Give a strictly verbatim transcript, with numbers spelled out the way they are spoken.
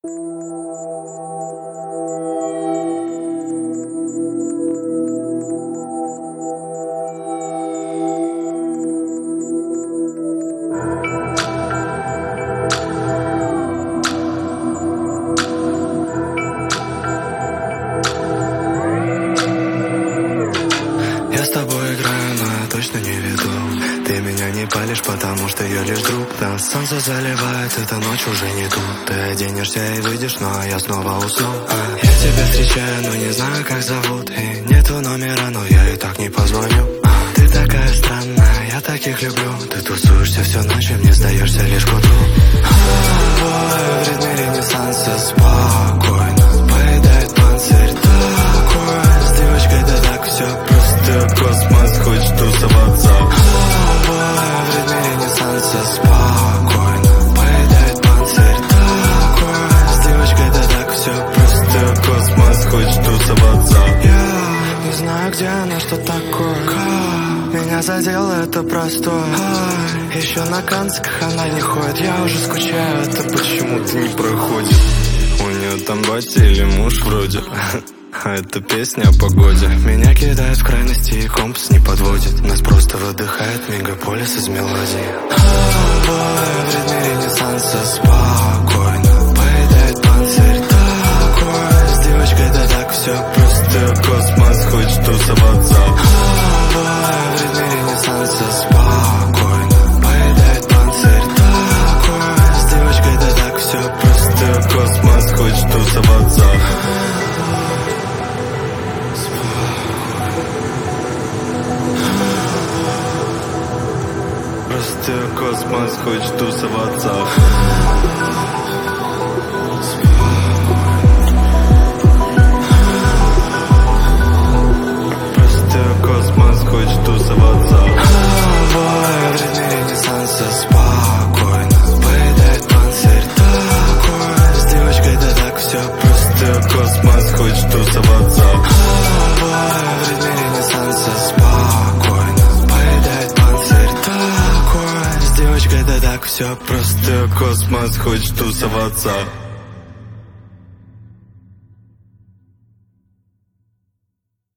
Я с тобой играю, но я точно не веду. Ты меня не палишь, потому что я лишь друг. Нас солнце заливает, эта ночь уже не тут. Ты оденешься и выйдешь, но я снова усну. а Я тебя встречаю, но не знаю, как зовут. И нету номера, но я и так не позвоню. а Ты такая странная, я таких люблю. Ты тусуешься всю ночь и мне сдаешься лишь к утру. В ритме ренессанса спокойно поедает панцирь такой. С девочкой да так все просто космос, хочешь тусоваться. В ритме ренессанса спокойно поедает панцирь такой. С девочкой да так все просто космос, хочешь тусоваться. Я не знаю, где она, что такое. Меня задело это простое. Еще на канцках она не ходит. Я уже скучаю, это почему-то не проходит. У нее там батя или муж вроде. А это песня о погоде. Меня кидает в крайности и компас не подводит. Нас просто выдыхает мегаполис из мелодии. В ритме ренессанса спокойно поедает панцирь такой. С девочкой да так все просто космос, хочешь тусоваться. В ритме ренессанса спокойно поедает панцирь такой. С девочкой да так все просто космос, хочешь тусоваться. Просто космос, хочешь тусоваться. Просто космос, хочешь тусоваться. В ритме ренессанса спокойно поедает панцирь такой. С девочкой да так все просто космос, хочешь тусоваться. В ритме ренессанса спокойно поедает панцирь такой. С девочкой да так все просто космос, хочешь тусоваться.